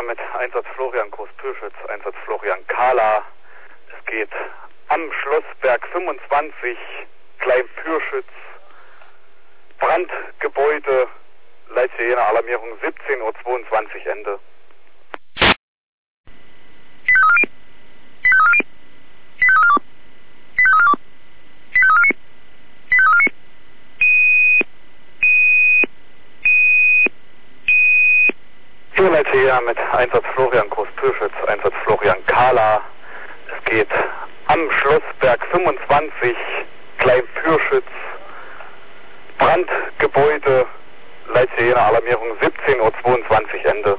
LCA mit Einsatz Florian Groß-Pürschütz, Einsatz Florian Kahla. Es geht am Schlossberg 25, Klein-Pürschütz, Brandgebäude, Leitzirener Alarmierung 17:22 Uhr Ende. Hier LCA mit Einsatz Florian Groß-Pürschütz, Einsatz Florian Kahla. Es geht am Schlossberg 25, Klein-Pürschütz, Brandgebäude, Leitzirener Alarmierung 17:22 Uhr Ende.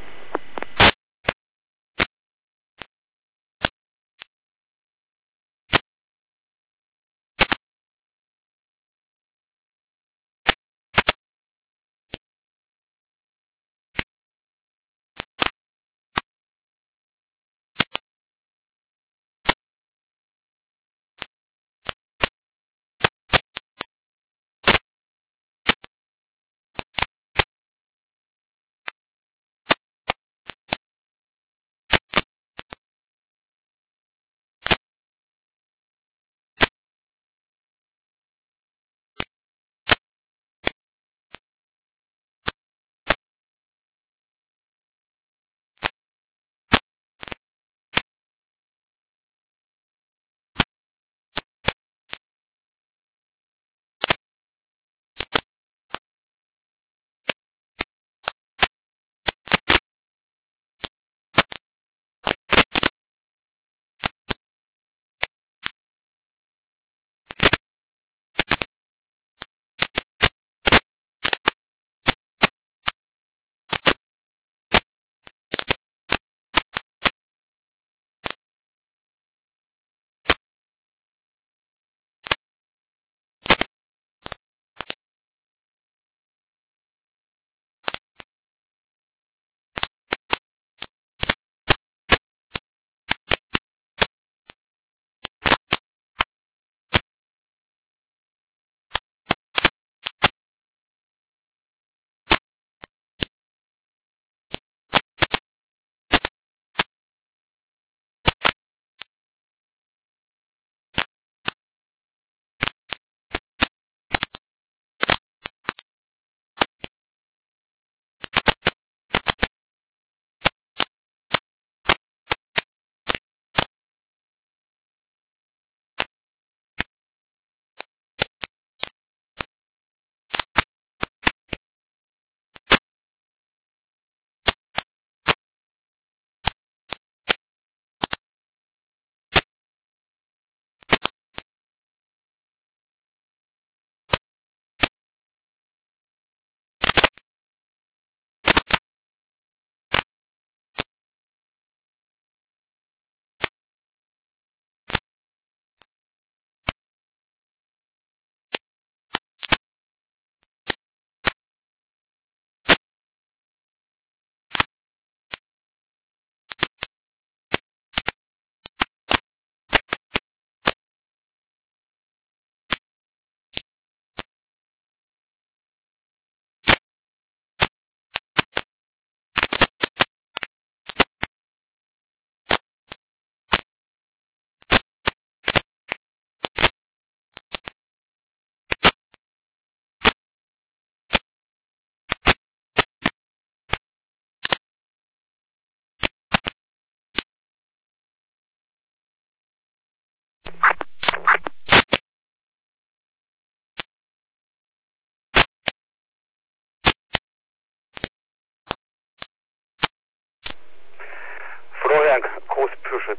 Florian Groß-Pürschütz,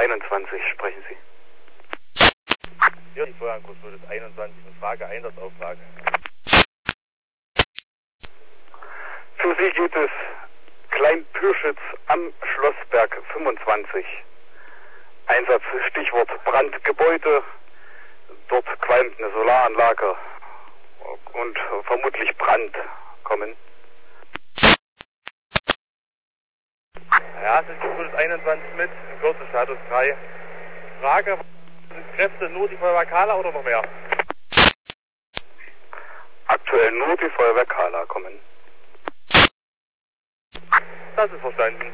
21, sprechen Sie. Hier ist Florian Groß-Pürschütz, 21, mit Frage, Einsatzauftrag. Für Sie geht es Klein-Pürschütz am Schlossberg 25. Einsatz Stichwort Brandgebäude. Dort qualmt eine Solaranlage und vermutlich Brand. Kommen. Ja, es ist Groß-Pürschütz 21 mit, in Kürze Status 3. Frage, sind Kräfte nur die Feuerwehr Kahla oder noch mehr? Aktuell nur die Feuerwehr Kahla. Kommen. das ist verstanden.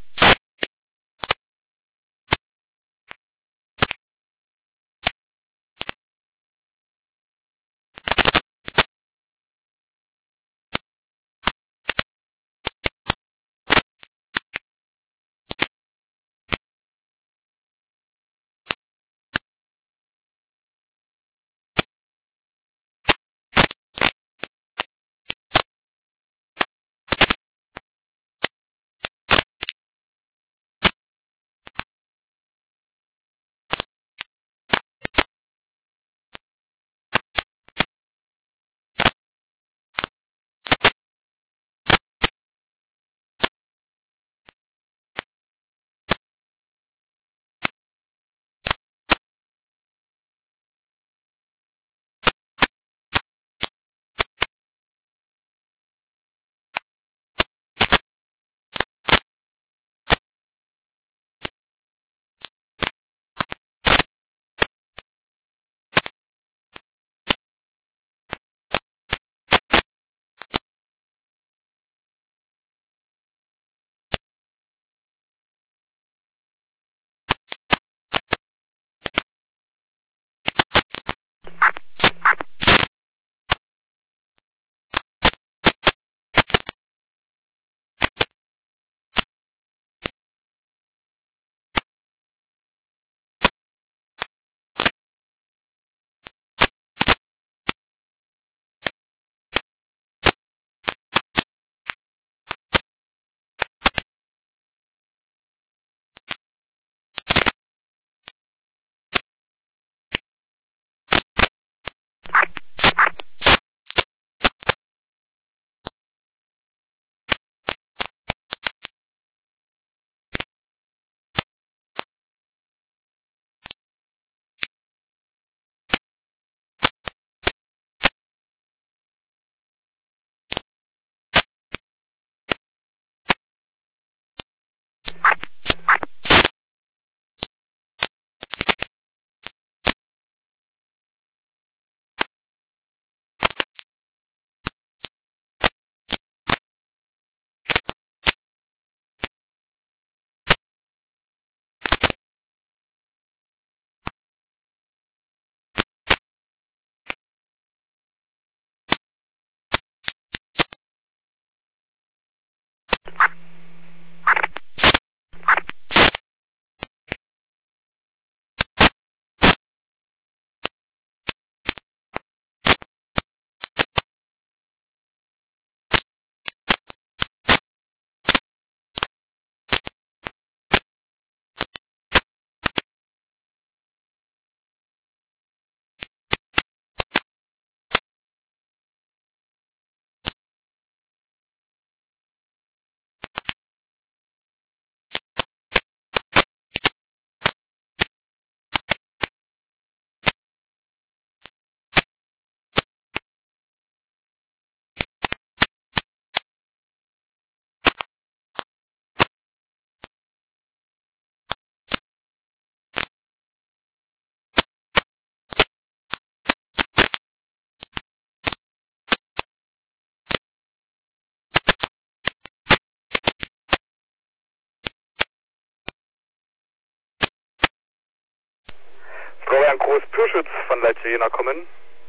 Florian Groß-Pürschütz von Leipzig Jena kommen.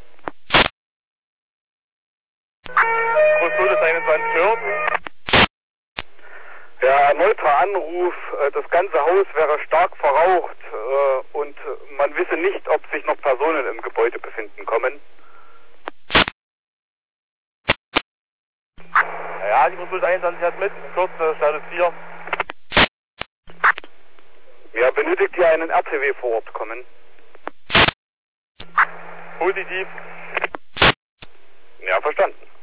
Groß-Pürschütz 21 hört. Ja, erneuter Anruf, das ganze Haus wäre stark verraucht und man wisse nicht, ob sich noch Personen im Gebäude befinden kommen. Ja, die Groß-Pürschütz 21 hat mit, kurz, Status 4. Ja, benötigt ihr einen RTW vor Ort kommen? Positiv. Ja, verstanden.